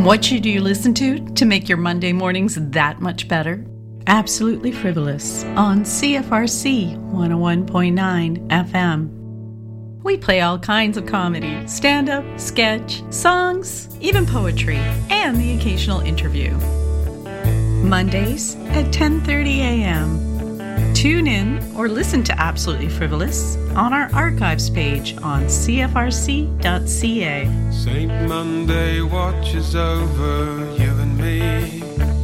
What should you listen to make your Monday mornings that much better? Absolutely Frivolous on CFRC 101.9 FM. We play all kinds of comedy, stand-up, sketch, songs, even poetry, and the occasional interview. Mondays at 10:30 a.m. Tune in or listen to Absolutely Frivolous on our archives page on cfrc.ca. Saint Monday watches over you and me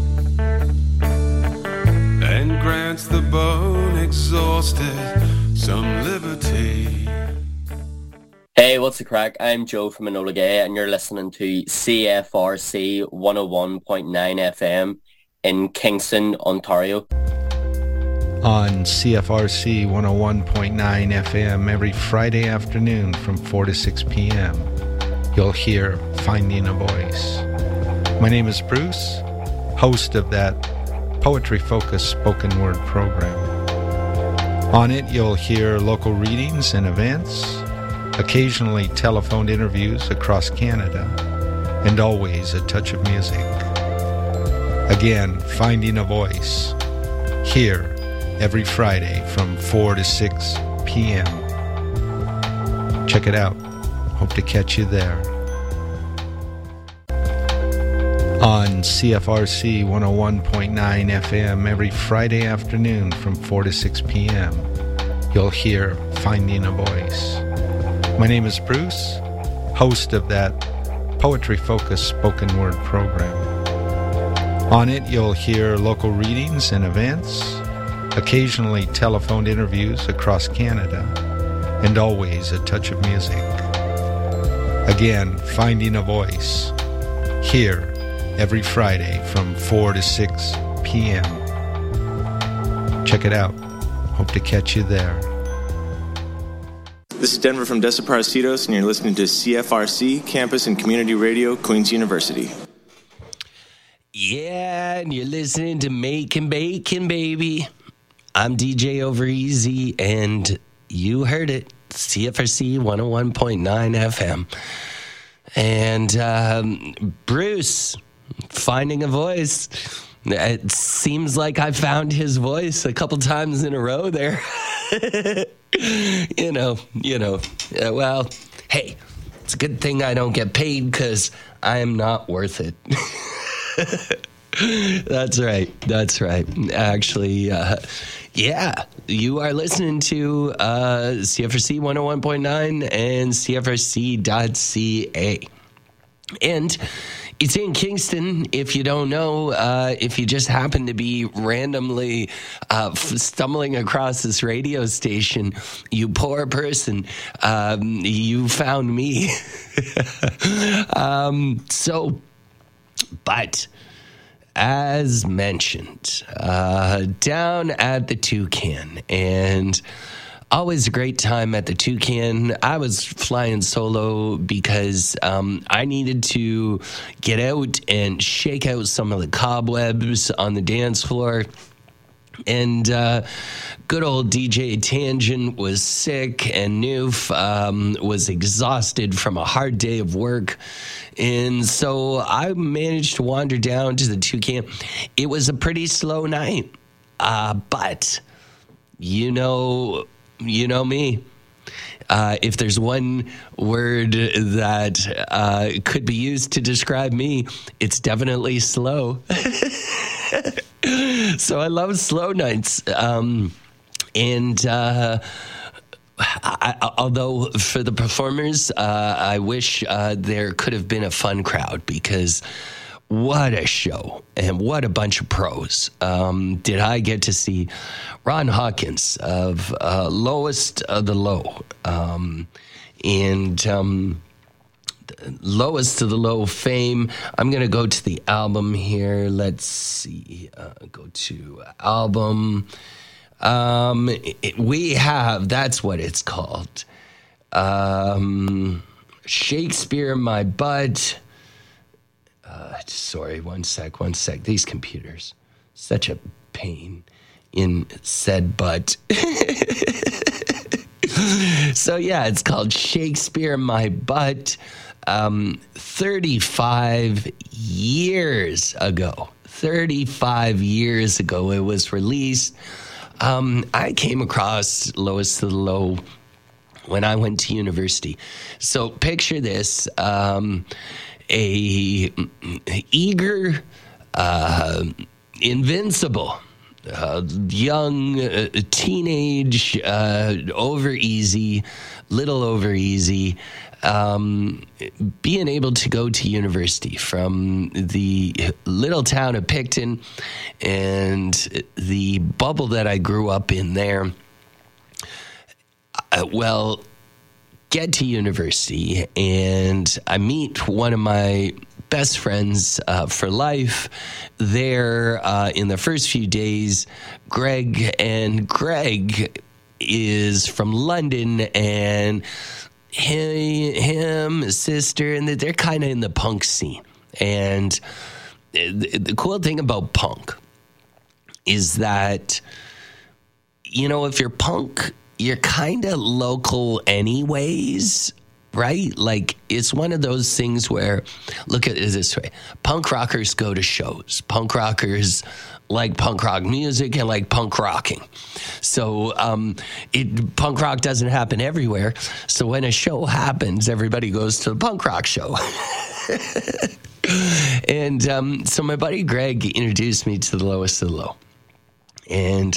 and grants the bone exhausted some liberty. Hey, what's the crack? I'm Joe from Enola Gay and you're listening to CFRC 101.9 FM in Kingston, Ontario. On CFRC 101.9 FM every Friday afternoon from 4 to 6 p.m. You'll hear Finding a Voice. My name is Bruce, host of that poetry-focused spoken word program. On it, you'll hear local readings and events, occasionally telephoned interviews across Canada, and always a touch of music. Again, Finding a Voice, here every Friday from 4 to 6 p.m. Check it out. Hope to catch you there. On CFRC 101.9 FM every Friday afternoon from 4 to 6 p.m. You'll hear Finding a Voice. My name is Bruce, host of that poetry-focused spoken word program. On it, you'll hear local readings and events, occasionally telephoned interviews across Canada, and always a touch of music. Again, Finding a Voice, here every Friday from 4 to 6 p.m. Check it out. Hope to catch you there. This is Denver from Desaparecidos, and you're listening to CFRC, Campus and Community Radio, Queen's University. Yeah, and you're listening to Making Bacon, baby. I'm DJ Over Easy, and you heard it, CFRC 101.9 FM. And Bruce, finding a voice. It seems like I found his voice a couple times in a row there. Well, hey, it's a good thing I don't get paid because I am not worth it. That's right. Actually, yeah, you are listening to CFRC 101.9 and CFRC.ca. And it's in Kingston, if you don't know, if you just happen to be randomly stumbling across this radio station, you poor person, you found me. But as mentioned, down at the Toucan, and always a great time at the Toucan. I was flying solo because I needed to get out and shake out some of the cobwebs on the dance floor. And good old DJ Tangent was sick, and Noof was exhausted from a hard day of work. And so I managed to wander down to the Toucan. It was a pretty slow night, but you know me. If there's one word that could be used to describe me, it's definitely slow. So I love slow nights. Although for the performers, I wish there could have been a fun crowd, because what a show and what a bunch of pros. Did I get to see Ron Hawkins of Lowest of the Low, and Lowest of the Low fame. I'm going to go to the album here. Let's see. Go to album. We have, that's what it's called. Shakespeare My Butt. Sorry, one sec. These computers, such a pain in said butt. So yeah, it's called Shakespeare My Butt. 35 years ago. 35 years ago it was released. I came across Lowest to the Low when I went to university. So picture this, a eager, invincible, young, teenage, little over easy, being able to go to university from the little town of Picton and the bubble that I grew up in there. Get to university and I meet one of my best friends for life there in the first few days, Greg. And Greg is from London, and his sister, and they're kind of in the punk scene. And the cool thing about punk is that, you know, if you're punk, you're kind of local anyways, right? Like, it's one of those things where, look at it this way. Punk rockers go to shows. Punk rockers like punk rock music and like punk rocking. So punk rock doesn't happen everywhere. So when a show happens, everybody goes to the punk rock show. And so my buddy Greg introduced me to the Lowest of the Low. And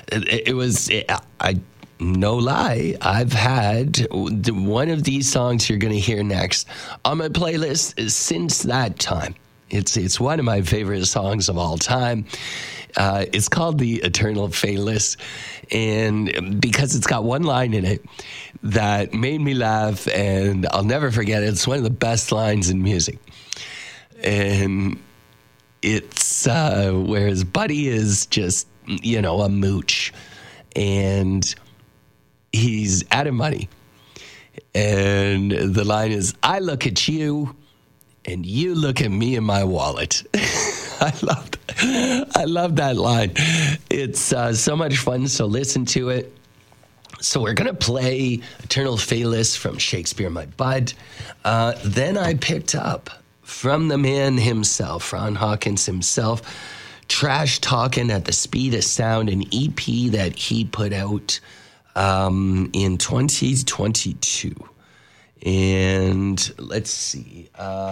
no lie, I've had one of these songs you're going to hear next on my playlist since that time. It's one of my favorite songs of all time. It's called The Eternal Faithless, and because it's got one line in it that made me laugh, and I'll never forget it. It's one of the best lines in music. And it's where his buddy is just, you know, a mooch, and he's out of money. And the line is, I look at you and you look at me in my wallet. I love that line. It's so much fun. So listen to it. So we're going to play Eternal Faithless from Shakespeare My Bud. Then I picked up from the man himself, Ron Hawkins himself, Trash Talkin' at the Speed of Sound, an EP that he put out in 2022. And let's see.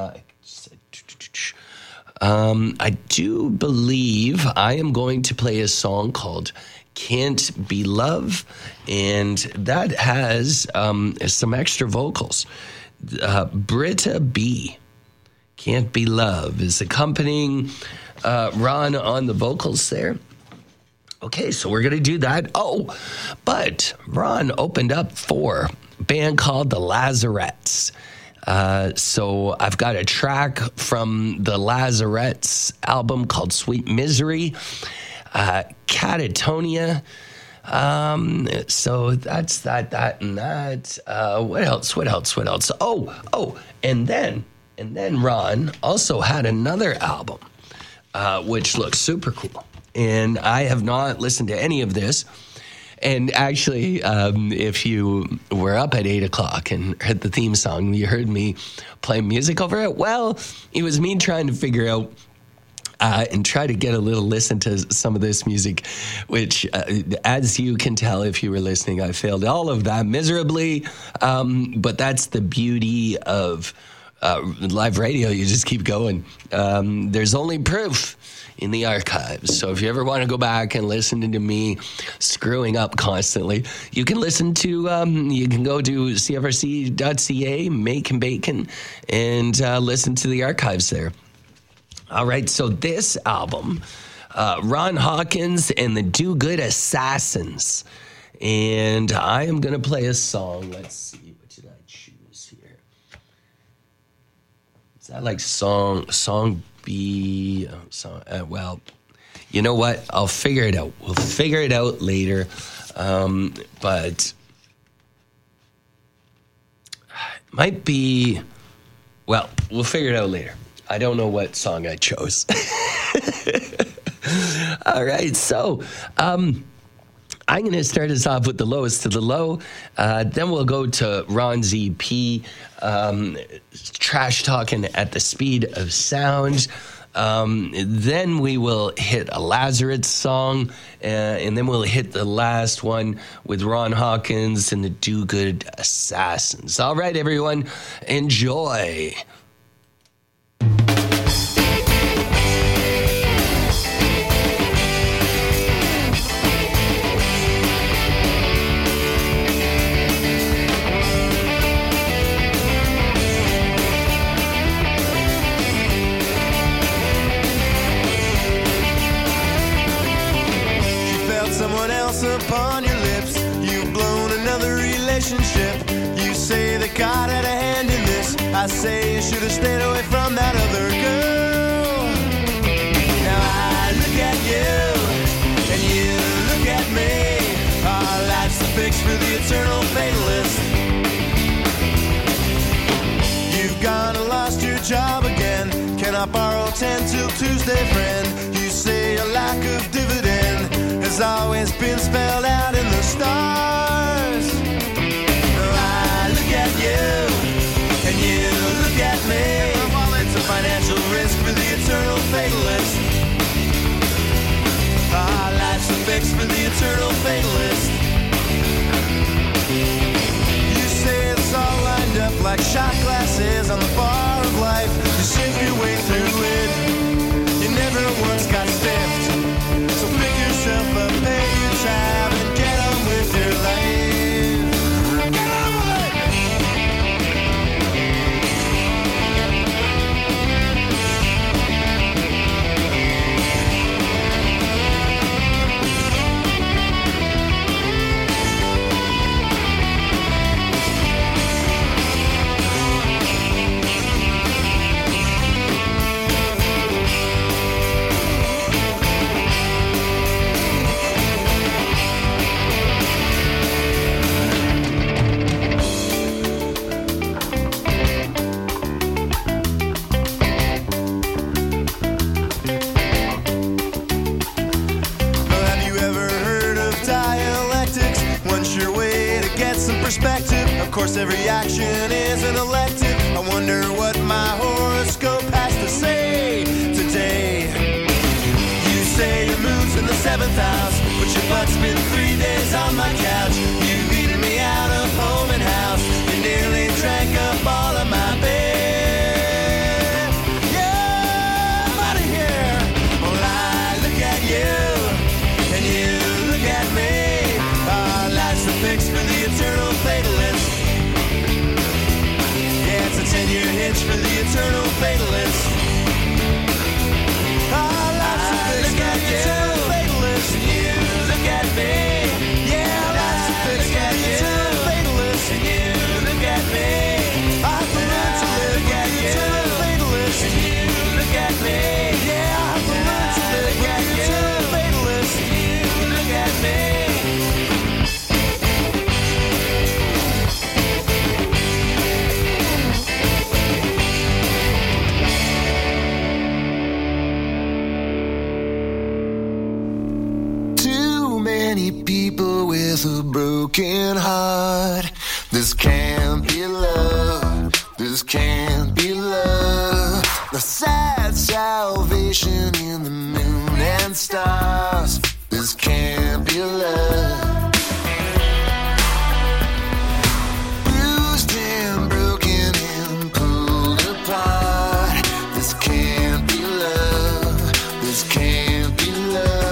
I do believe I am going to play a song called Can't Be Love, and that has some extra vocals. Britta B, Can't Be Love, is accompanying Ron on the vocals there. Okay, so we're going to do that. Oh, but Ron opened up for a band called The Lazarettes. So I've got a track from the Lazarettes album called Sweet Misery, Catatonia. So that's that and that. What else? Oh, and then Ron also had another album, which looks super cool. And I have not listened to any of this. And actually, if you were up at 8 o'clock and heard the theme song, you heard me play music over it. Well, it was me trying to figure out and try to get a little listen to some of this music, which, as you can tell if you were listening, I failed all of that miserably. But that's the beauty of live radio. You just keep going. There's only proof in the archives. So if you ever want to go back and listen to me screwing up constantly, you can listen to, you can go to cfrc.ca, Making Bacon, and listen to the archives there. All right, so this album, Ron Hawkins and the Do Good Assassins. And I am going to play a song. Let's see, what did I choose here? Is that like song B? Well, you know what? I'll figure it out. We'll figure it out later. But it might be, well, we'll figure it out later. I don't know what song I chose. All right, so I'm going to start us off with the lowest of the low. Then we'll go to Ron ZP, trash talking at the speed of sound. Then we will hit a Lazarus song, and then we'll hit the last one with Ron Hawkins and the Do Good Assassins. All right, everyone, enjoy. Someone else upon your lips. You've blown another relationship. You say that God had a hand in this. I say you should have stayed away from that other girl. Now I look at you and you look at me. Our life's the fix for the eternal fatalist. You've gone and lost your job again. Can I borrow 10 till Tuesday, friend? You say a lack of dividend has always been spelled out in the stars. I look at you, and you look at me. It's a financial risk for the eternal fatalist. Our life's a fix for the eternal fatalist. You say it's all lined up like shot glasses on the bar of life. You sink your way through it. You never once got stiffed. So pick yourself up, pay your tab, and get on with your life. Get on with it! Perspective. Of course, every action is an elective. I wonder what my horoscope has to say today. You say your moon's in the 7th house, but your butt's been 3 days on my couch. You've eaten me out of home and house. You nearly drank up all of my beer. Yeah, I'm out of here. Well, I look at you, and you look at me. Our life's a fix for the eternal fatalist. Yeah, it's a 10-year hitch for the eternal fatalist. Our life's a fix for the eternal fatalist. And you look at me. Yeah, our life's a fix for the eternal fatalist. And you look at me. I've learned to live for the eternal fatalist. And you look at me. Yeah, I've learned to live for the eternal fatalist. And you look at me. People with a broken heart. This can't be love. This can't be love. The sad salvation in the moon and stars. This can't be love. Bruised and broken and pulled apart. This can't be love. This can't be love.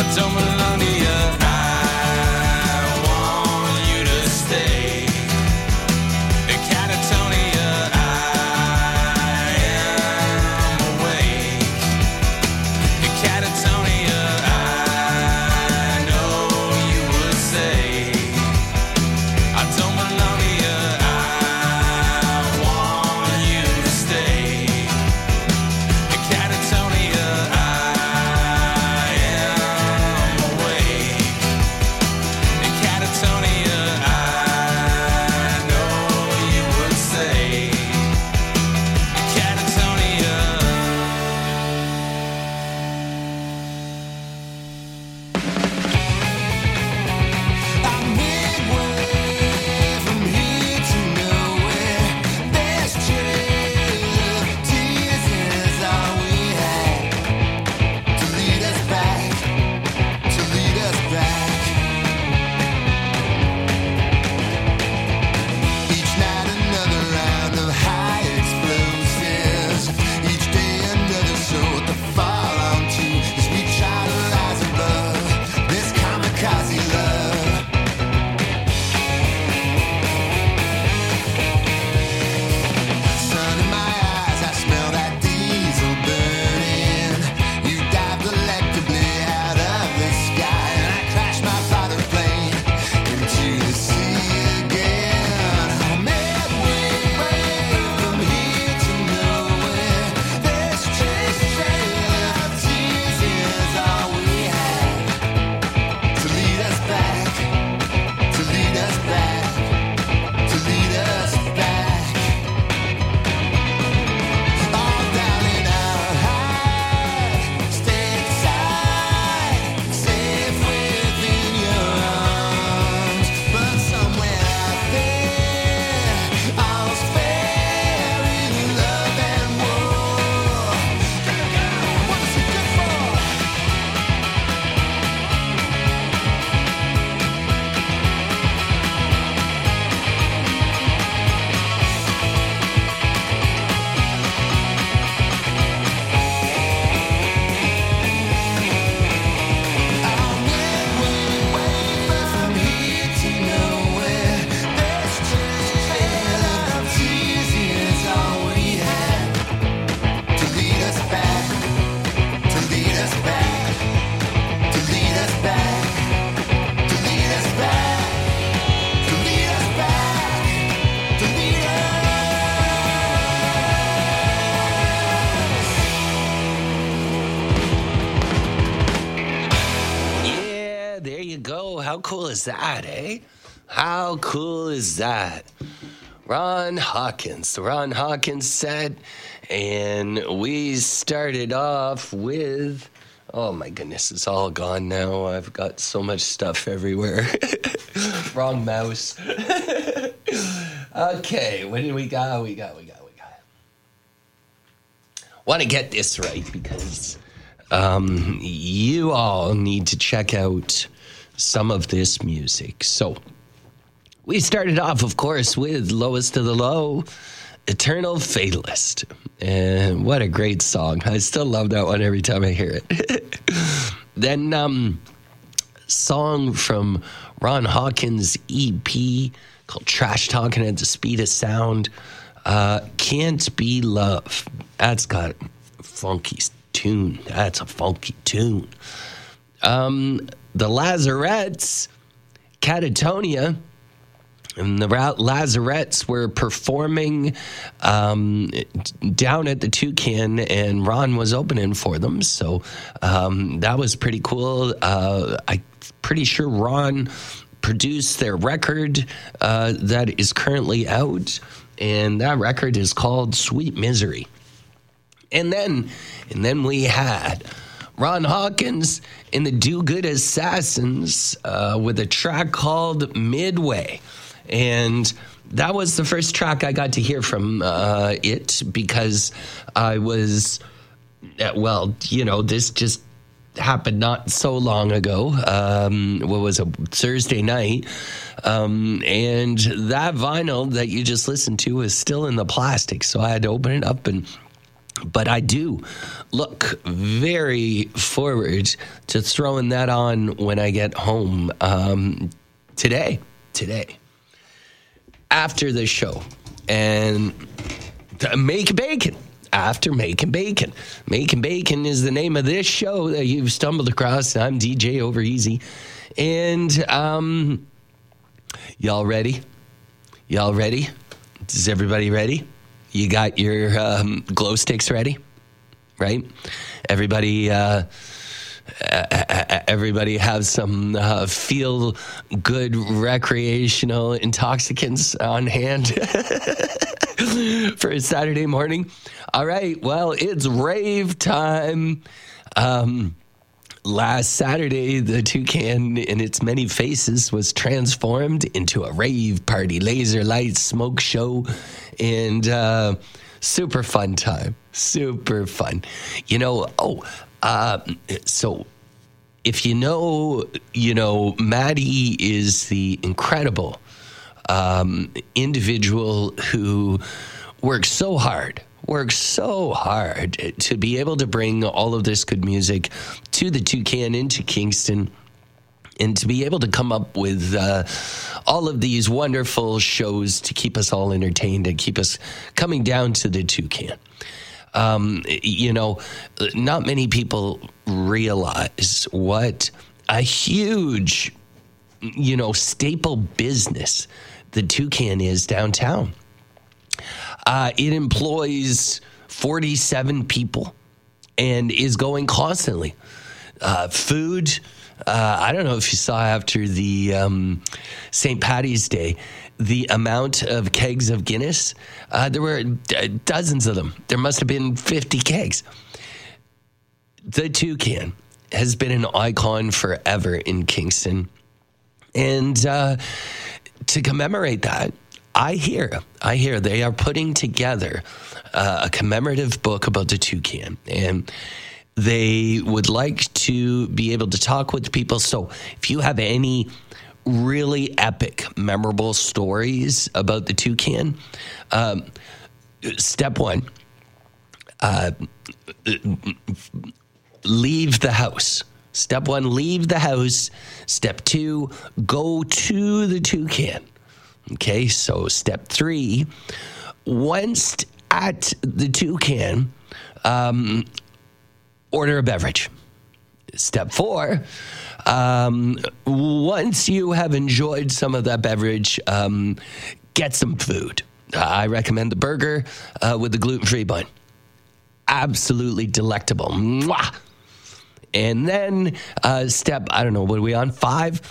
I don't belong to you. I want you to stay. In Catatonia, I am awake. In Catatonia, I know you would say, I don't belong to you. I want you to stay. In Catatonia, I am awake. In Catatonia, I know you would say, in Catatonia. I'm midway from here to nowhere. This trail of tears is all we had to lead us back, to lead us back. Each night another round of high explosives. Each day another soul to fall onto as we try to rise above this kamikaze love. Sun in my eyes, I smell that diesel burning. You dive delectably out of the sky, and I crash my father's plane into the sea again. I'm midway from here to nowhere. This trail of tears is all we had to lead us back, to lead us back, to lead us back. All down in our high stakes side, safe within your arms. But somewhere out there, all's fair in love and war. What's it good for? I'm midway from here to nowhere. This trail of tears is all we had to lead us back, to lead us back, to lead us back, to lead us back, to lead us back, to lead us. Yeah, there you go. How cool is that, eh? How cool is that? Ron Hawkins, the Ron Hawkins set, and we started off with, oh my goodness, it's all gone now. I've got so much stuff everywhere. Wrong mouse. Okay, what do we got? We got. Want to get this right because you all need to check out some of this music. So we started off, of course, with Lowest of the Low, Eternal Fatalist. And what a great song. I still love that one every time I hear it. Then song from Ron Hawkins' EP called Trash Talking at the Speed of Sound. Can't Be Love. That's got a funky tune. That's a funky tune. The Lazarettes, Catatonia. And the Lazarettes were performing down at the Toucan, and Ron was opening for them. So that was pretty cool. I'm pretty sure Ron produced their record that is currently out, and that record is called Sweet Misery. And then we had Ron Hawkins and the Do Good Assassins with a track called Midway. And that was the first track I got to hear from it because I was, well, you know, this just happened not so long ago. What was a Thursday night. And that vinyl that you just listened to was still in the plastic. So I had to open it up and But I do look very forward to throwing that on when I get home today, after the show. And Make Bacon. After Making Bacon. Making Bacon is the name of this show that you've stumbled across. I'm DJ Over Easy. And y'all ready? Y'all ready? Is everybody ready? You got your glow sticks ready, right? Everybody have some feel good recreational intoxicants on hand for a Saturday morning. All right, well, it's rave time. Last Saturday, the Toucan in its many faces was transformed into a rave party, laser lights, smoke show, and super fun time. Super fun. So if you know, Maddie is the incredible individual who works so hard to be able to bring all of this good music to the Toucan into Kingston, and to be able to come up with all of these wonderful shows to keep us all entertained and keep us coming down to the Toucan. Not many people realize what a huge, staple business the Toucan is downtown. It employs 47 people and is going constantly. Food, I don't know if you saw after the St. Paddy's Day, the amount of kegs of Guinness. There were dozens of them. There must have been 50 kegs. The Toucan has been an icon forever in Kingston. And to commemorate that, I hear they are putting together a commemorative book about the Toucan, and they would like to be able to talk with people. So if you have any really epic, memorable stories about the Toucan, step one, leave the house. Step one, leave the house. Step two, go to the Toucan. Okay, so step three, once at the Toucan, order a beverage. Step four, once you have enjoyed some of that beverage, get some food. I recommend the burger with the gluten-free bun. Absolutely delectable. Mwah! And then step, I don't know, what are we on? 5?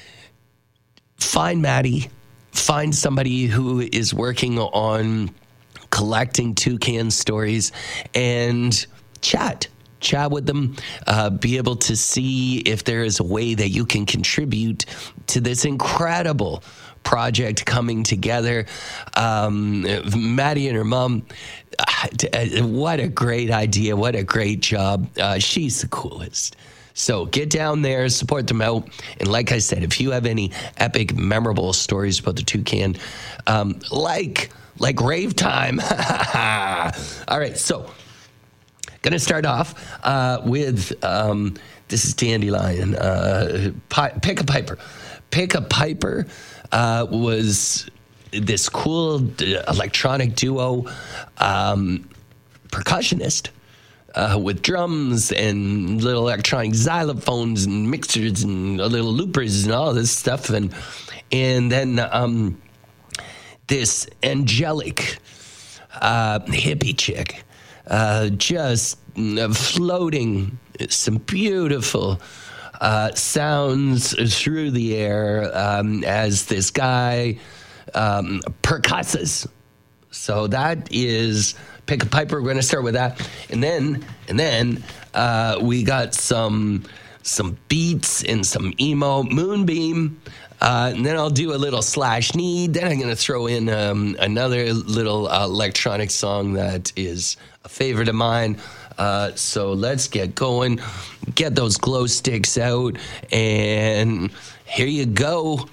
Find Maddie. Find somebody who is working on collecting Toucan stories and chat with them, be able to see if there is a way that you can contribute to this incredible project coming together. Maddie and her mom, what a great idea. What a great job. She's the coolest. So get down there, support them out. And like I said, if you have any epic, memorable stories about the Toucan, like rave time. All right, so going to start off with, this is Dandelion, Pick a Piper. Pick a Piper was this cool electronic duo, percussionist, with drums and little electronic xylophones and mixers and little loopers and all this stuff. And then this angelic hippie chick just floating some beautiful sounds through the air as this guy percusses. So that is Pick a Piper. We're going to start with that, and then we got some beats and some emo. Moonbeam, and then I'll do a little Slash Need. Then I'm going to throw in another little electronic song that is a favorite of mine. So let's get going. Get those glow sticks out, and here you go.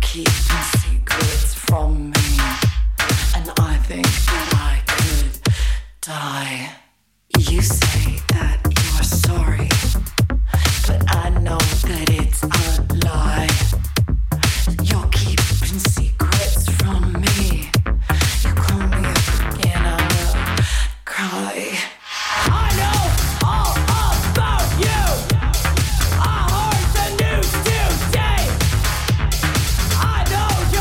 keeping secrets from me, and I think that I could die. You say that you're sorry, but I know that it's a lie. You're keeping secrets from me. You call me up again, I will cry. I know all about you. I heard the news today. I know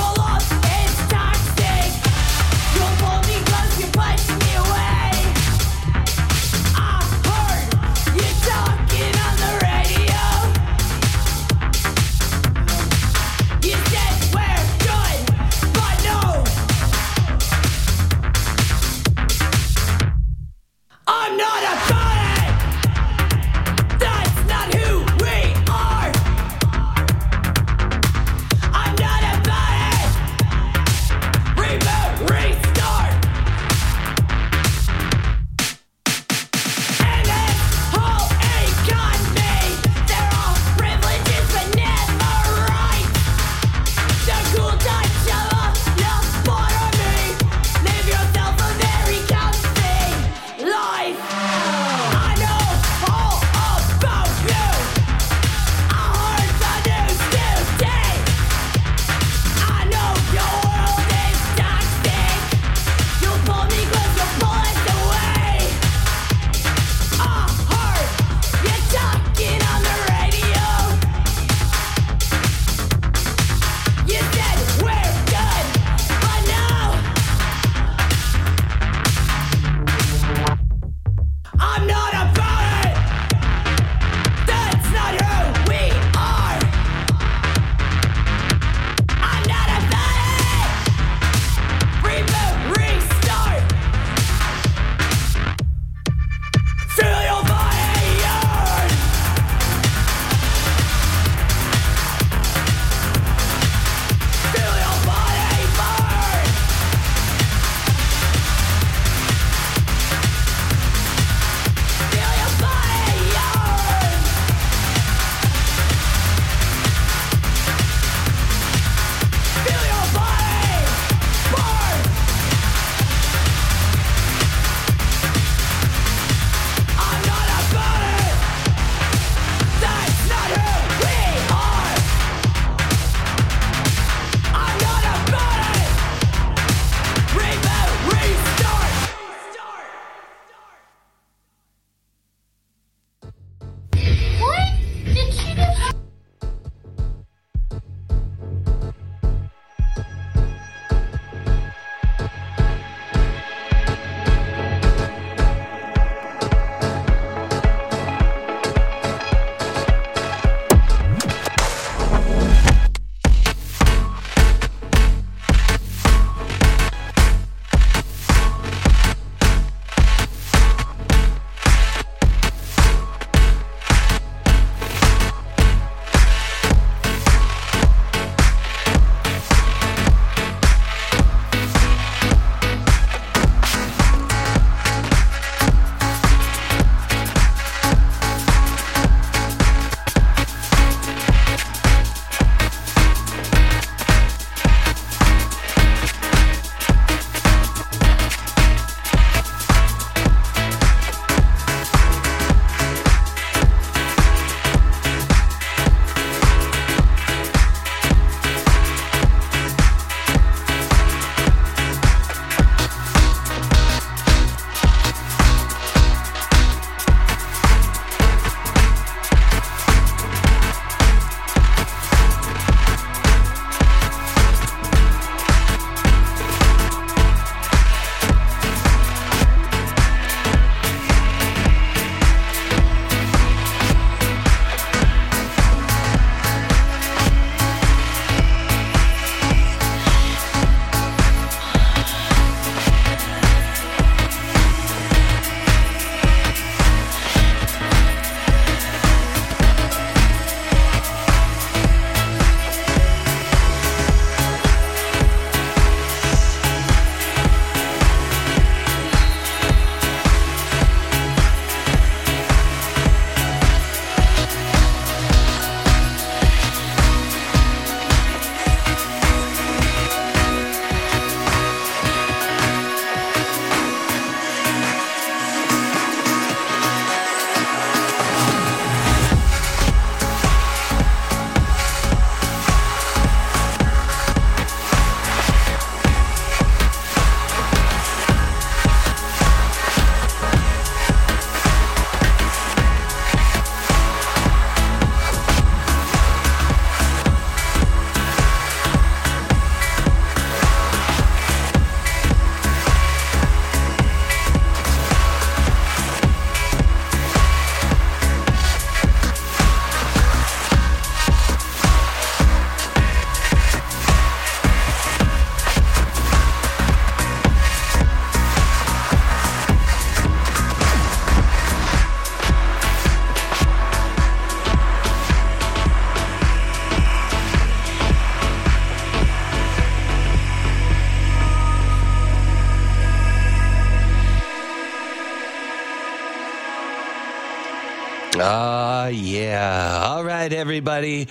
Yeah. All right, everybody.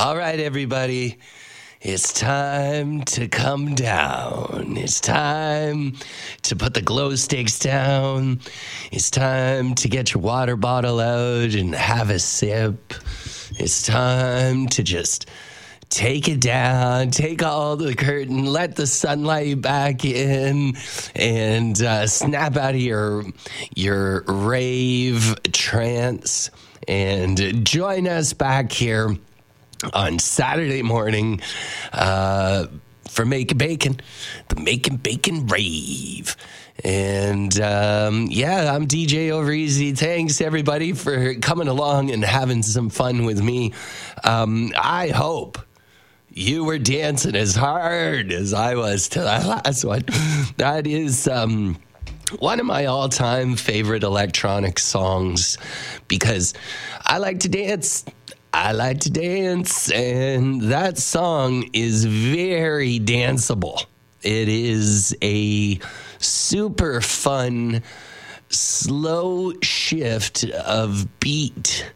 It's time to come down. It's time to put the glow sticks down. It's time to get your water bottle out and have a sip. It's time to just take it down, take all the curtain, let the sunlight back in, and snap out of your rave trance and join us back here on Saturday morning for Making Bacon, the Making Bacon Rave. And I'm DJ Overeasy. Thanks everybody for coming along and having some fun with me. I hope you were dancing as hard as I was to that last one. That is one of my all-time favorite electronic songs because I like to dance. And that song is very danceable. It is a super fun, slow shift of beat,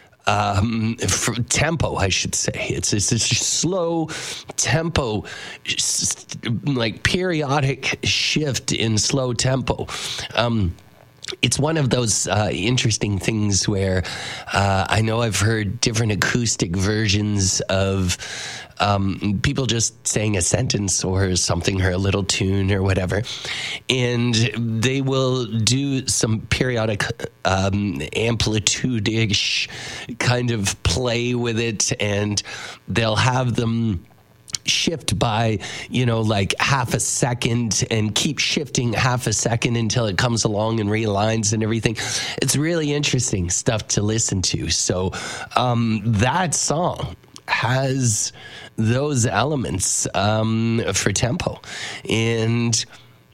tempo, I should say. It's a slow tempo, like periodic shift in slow tempo. It's one of those interesting things where I know I've heard different acoustic versions of people just saying a sentence or something or a little tune or whatever, and they will do some periodic amplitude-ish kind of play with it, and they'll have them shift by, like half a second and keep shifting half a second until it comes along and realigns and everything. It's really interesting stuff to listen to. So that song has those elements for tempo. And,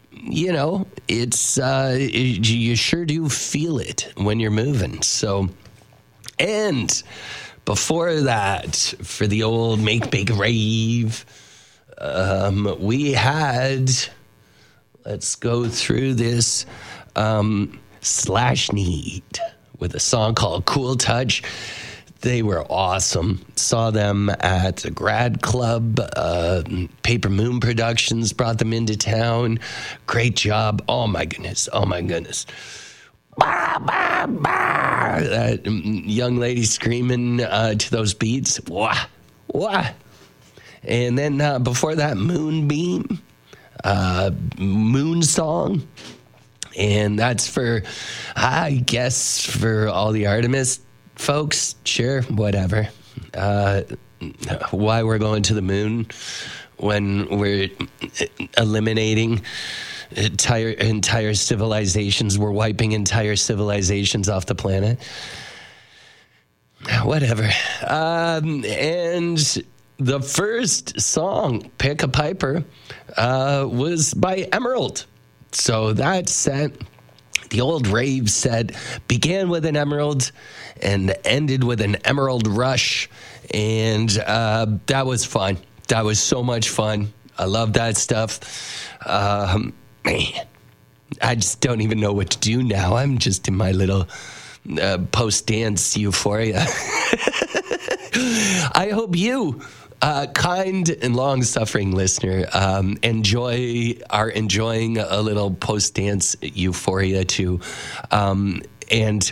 it's you sure do feel it when you're moving. So, and before that, for the old Make Big Rave, we had, let's go through this, Slash Need with a song called Cool Touch. They were awesome. Saw them at the Grad Club. Paper Moon Productions brought them into town. Great job. Oh, my goodness. Bah, bah, bah. That young lady screaming to those beats. Wah, wah. And then before that, Moonbeam, Moon Song. And that's for, I guess, for all the Artemis folks. Sure, whatever. Why we're going to the moon when we're eliminating entire civilizations. We're wiping entire civilizations off the planet. Whatever. And the first song, Pick a Piper, was by Emerald. So that set, the old rave set, began with an Emerald and ended with an Emerald Rush. And that was fun. That was so much fun. I love that stuff. Man, I just don't even know what to do now. I'm just in my little post-dance euphoria. I hope you, kind and long-suffering listener, are enjoying a little post-dance euphoria too. And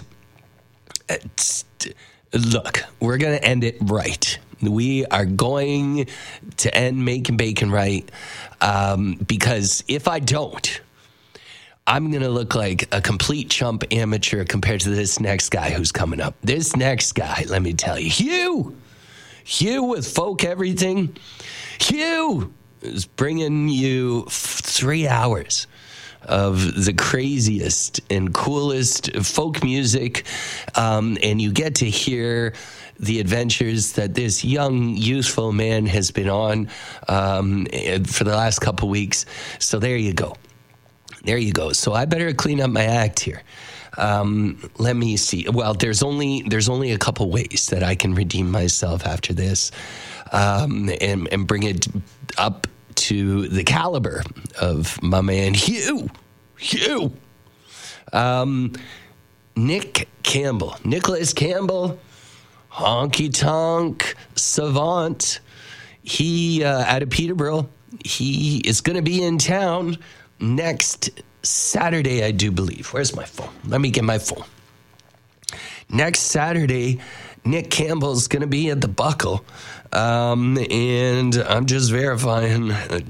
look, we're going to end it right. We are going to end Making Bacon right, because if I don't, I'm going to look like a complete chump amateur compared to this next guy who's coming up. This next guy, let me tell you, Hugh with Folk Everything. Hugh is bringing you 3 hours of the craziest and coolest folk music, and you get to hear the adventures that this young, youthful man has been on for the last couple weeks. So there you go. So I better clean up my act here. Let me see. Well, there's only a couple ways that I can redeem myself after this, and bring it up to the caliber of my man Hugh. Nick Campbell. Nicholas Campbell, honky tonk savant. He, out of Peterborough, he is going to be in town next Saturday, I do believe. Where's my phone? Let me get my phone. Next Saturday, Nick Campbell's going to be at the Buckle. And I'm just verifying.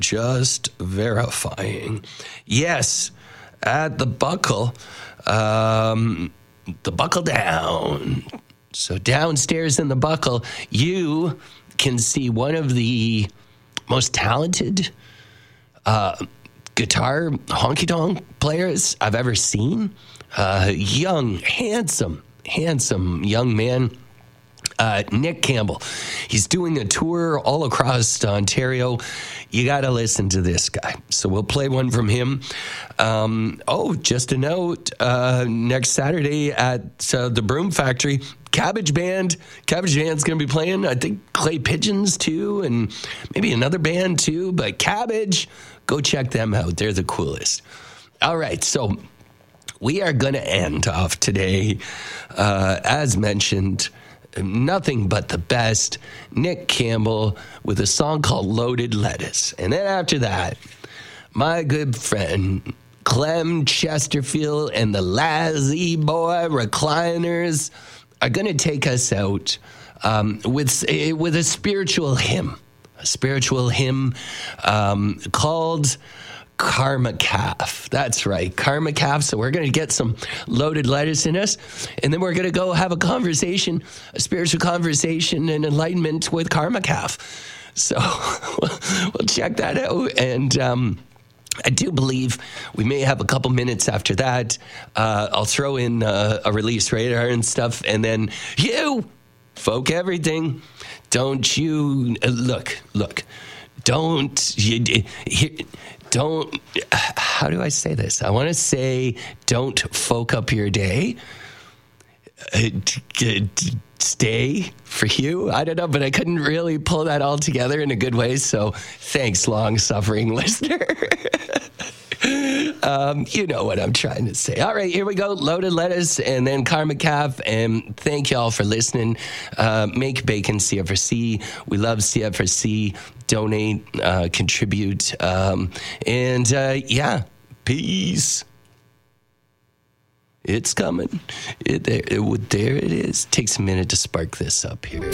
Yes, at the Buckle. The Buckle Down. So downstairs in the Buckle, you can see one of the most talented guitar honky-tonk players I've ever seen. Young, handsome young man. Nick Campbell. He's doing a tour all across Ontario. You got to listen to this guy. So we'll play one from him. Just a note, next Saturday at the Broom Factory, Cabbage Band's going to be playing. I think Clay Pigeons too, and maybe another band too. But Cabbage, go check them out. They're the coolest. All right, so we are going to end off today, as mentioned, nothing but the best, Nick Campbell with a song called Loaded Lettuce. And then after that, my good friend Clem Chesterfield and the Lazzy Boy Recliners are going to take us out with a spiritual hymn. Called Karma Calf. That's right, Karma Calf. So we're going to get some loaded lettuce in us, and then we're going to go have a spiritual conversation and enlightenment with Karma Calf. So we'll check that out. And I do believe we may have a couple minutes after that. I'll throw in a release radar and stuff, and then you, folk everything, don't you, look, don't, how do I say this? I want to say, don't folk up your day. Stay for you. I don't know, but I couldn't really pull that all together in a good way. So thanks, long-suffering listener. You know what I'm trying to say. All right, here we go. Loaded Lettuce and then Karma Calf. And thank y'all for listening. Make bacon, CFRC. We love CFRC. Donate, contribute. Peace. It's coming. There it is. Takes a minute to spark this up here.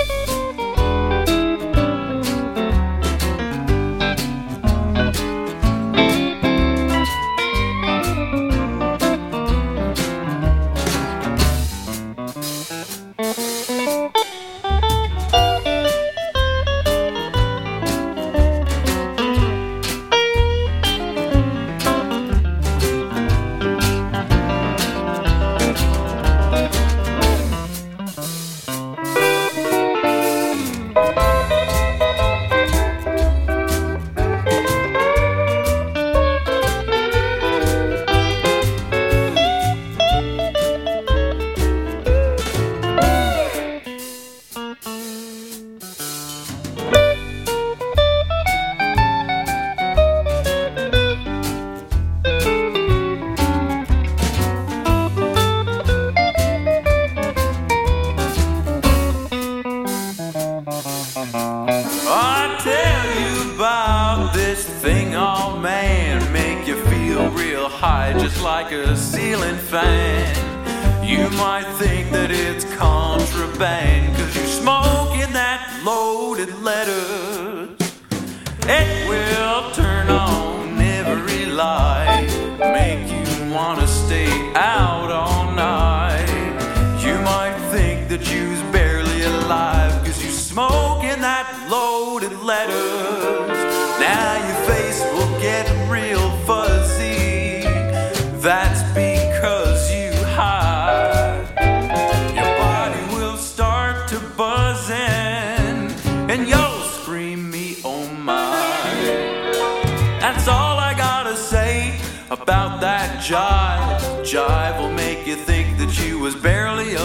Jive will make you think that you was barely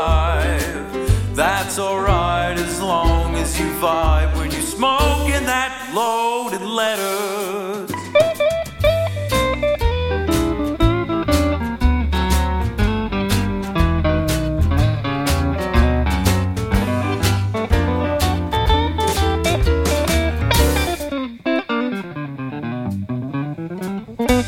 alive. That's alright as long as you vibe when you're smoking that loaded lettuce.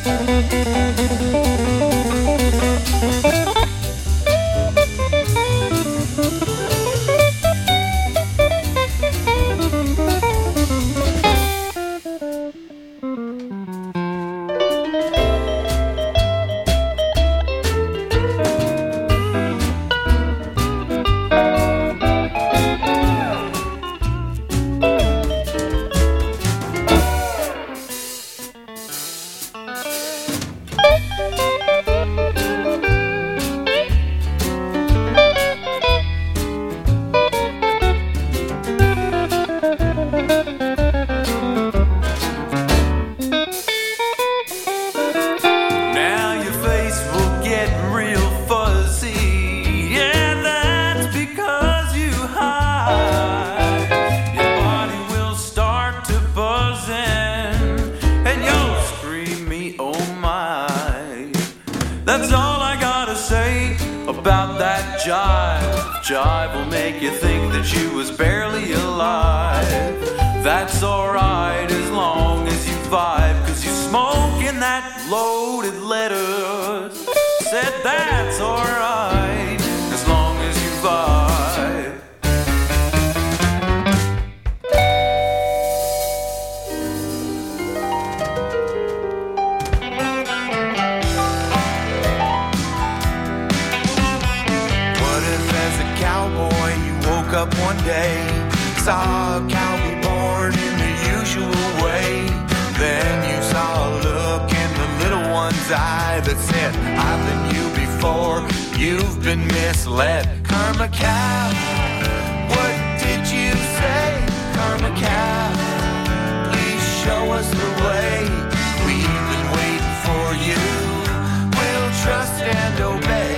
Jive will make you think that you was barely alive. That's alright as long as you vibe, 'cause you smoking that loaded letter. Said that's alright as long as you vibe. Up one day, saw a cow be born in the usual way. Then you saw a look in the little one's eye that said, I've been you before, you've been misled. Karma cow, what did you say? Karma cow, please show us the way. We've been waiting for you, we'll trust and obey.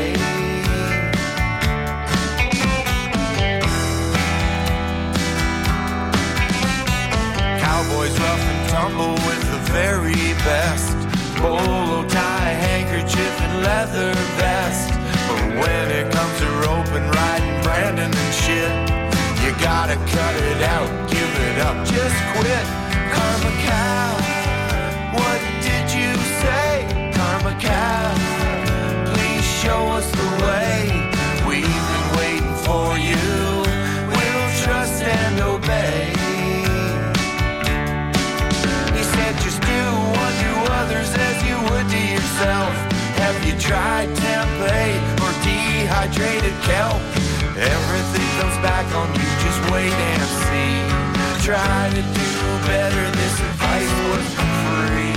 Cowboys rough and tumble with the very best. Bolo tie, handkerchief and leather vest. But when it comes to rope and riding, branding and shit, you gotta cut it out, give it up, just quit. Karma cow, what did you say? Karma cow, please show us the way. We've been waiting for you, we'll trust and obey. Just do unto others as you would to yourself. Have you tried tempeh or dehydrated kelp? Everything comes back on you, just wait and see. Try to do better, this advice was free.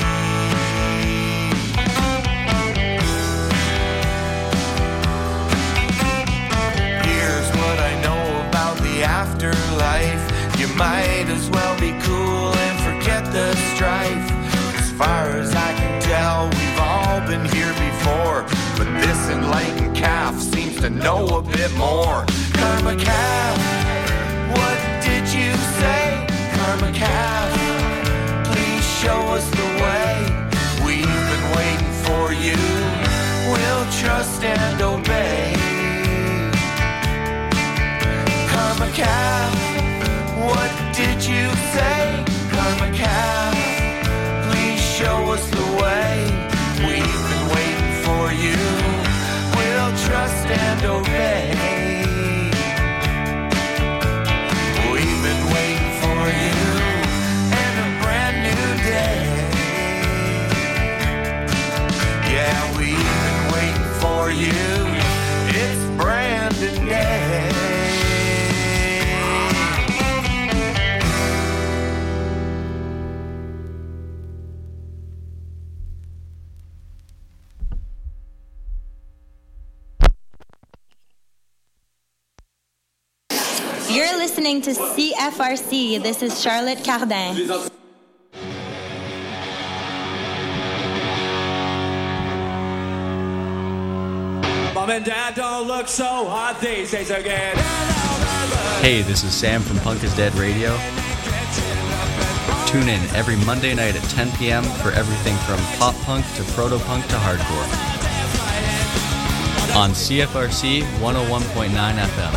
Here's what I know about the afterlife. You might as well be cool and forget the strife. As far as I can tell, we've all been here before, but this enlightened calf seems to know a bit more. Karma calf, what did you say? Karma calf, please show us the way. We've been waiting for you, we'll trust and obey. Karma calf, what did you say? Karma cow, please show us the way. We've been waiting for you, we'll trust and obey. We've been waiting for you, and a brand new day. Yeah, we've been waiting for you, it's Brandon Day. You're listening to CFRC. This is Charlotte Cardin. Mom and Dad don't look so hot these days again. Hey, this is Sam from Punk is Dead Radio. Tune in every Monday night at 10 p.m. for everything from pop punk to proto-punk to hardcore. On CFRC 101.9 FM.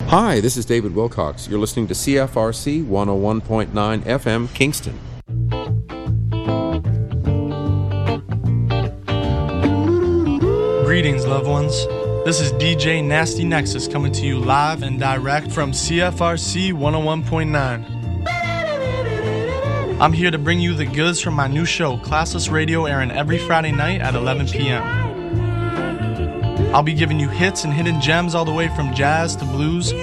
Hi, this is David Wilcox. You're listening to CFRC 101.9 FM, Kingston. Greetings, loved ones. This is DJ Nasty Nexus coming to you live and direct from CFRC 101.9. I'm here to bring you the goods from my new show, Classless Radio, airing every Friday night at 11 p.m. I'll be giving you hits and hidden gems all the way from jazz to blues,